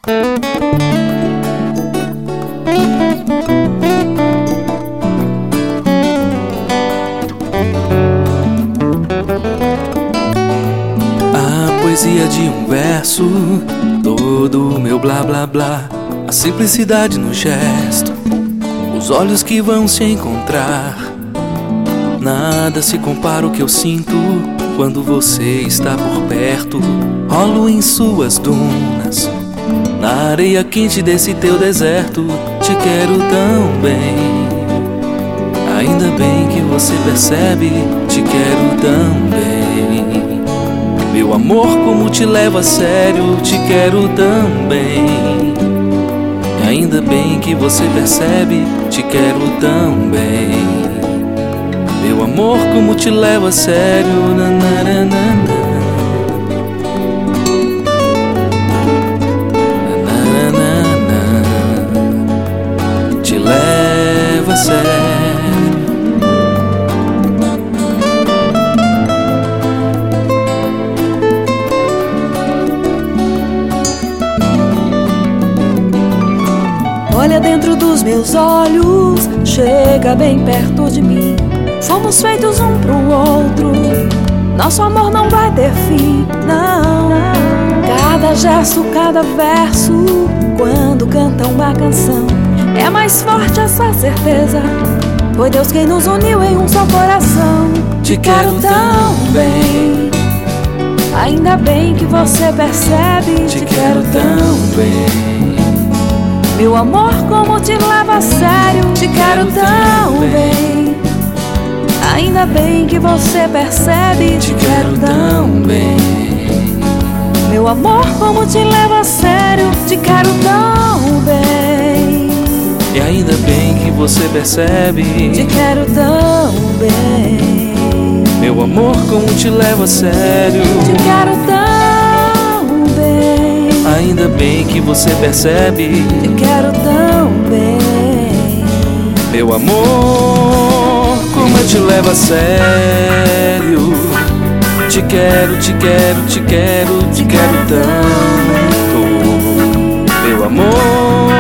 A poesia de um verso, todo o meu blá blá blá, a simplicidade no gesto, os olhos que vão se encontrar. Nada se compara ao que eu sinto quando você está por perto. Rolo em suas dunas, na areia quente desse teu deserto. Te quero tão bem, ainda bem que você percebe. Te quero tão bem, meu amor, como te levo a sério. Te quero tão bem, ainda bem que você percebe. Te quero tão bem, meu amor, como te levo a sério. Te levo a sério. Olha dentro dos meus olhos, chega bem perto de mim. Fomos feitos um pro outro, nosso amor não vai ter fim, não. Cada gesto, cada verso, quando canta uma canção, é mais forte essa certeza, foi Deus quem nos uniu em um só coração. Te quero tão bem, ainda bem que você percebe. te quero tão bem, meu amor, como te levo a sério. Te quero tão bem, ainda bem que você percebe. te quero tão bem, meu amor, como te levo a sério. Te quero tão bem, e ainda bem que você percebe. te quero tão bem, Meu amor, como te levo a sério. te quero tão bem, Ainda bem que você percebe. te quero tão bem, Meu amor, como eu te levo a sério. Te quero, te quero, te quero, te quero tanto. Meu amor,